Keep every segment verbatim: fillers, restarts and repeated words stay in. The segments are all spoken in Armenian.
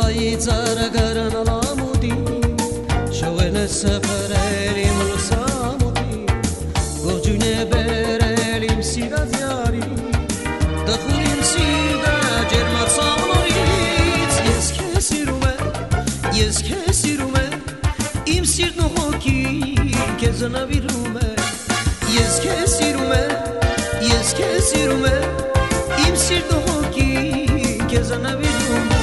Asayı zaragaran alamudi Şovene seferelim ulusamudi Gorcune berelim sigaz yari Dahurim sida cermat samlorit Yes kesirume, yes kesirume Im sirt no hoki kezana virume Yes kesirume, yes kesirume Im sirt no hoki kezana virume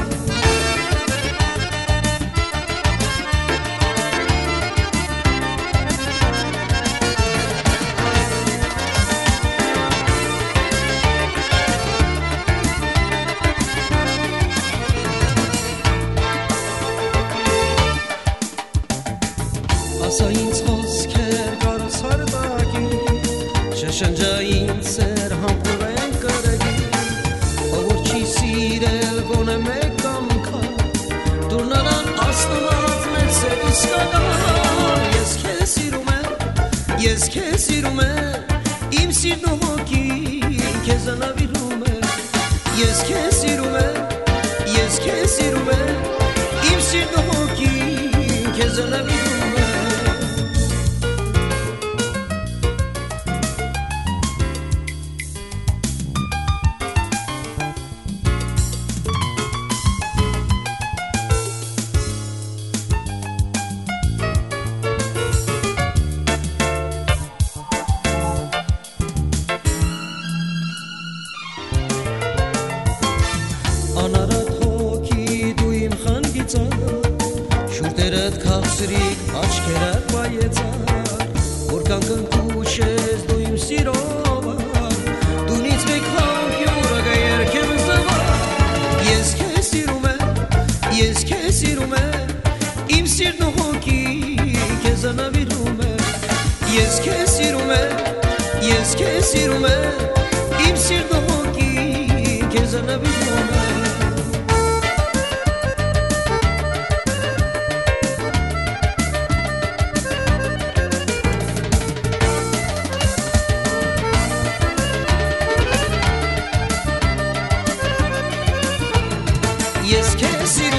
Ասա ինձ խոսքեր կարս հարդագի Շշնջա ինձ սեր համպուրեն կրգի Ով որ չի սիրել գոնե մեկ ամքա Դուրնալան ասնված մեր սեր իսկական Ես քեզ սիրում եմ, ես քեզ սիրում եմ Իմ սիրն ու հոգի քեզ անավիրում եմ Ես քեզ սիրում եմ, ես քեզ սիրում եմ Իմ սիրն ու հոգի քեզ անավիրում եմ Անարատ հոգի դու իմ խանգիծար Շուրտերդ կաղցրիկ աչքերդ բայեցար Որքան կնկուշ ես դու իմ սիրովար Դունից մեկ համպյուրը գայերքեմ զվար Ես քեզ սիրում եմ, ես քեզ սիրում եմ Իմ սիրն ու հոգի քեզ անավիրում եմ Ես քեզ սիրում եմ, ես քեզ սիրում եմ Իմ սիրն ու հոգի քեզ անավիրում եմ Yes, can't see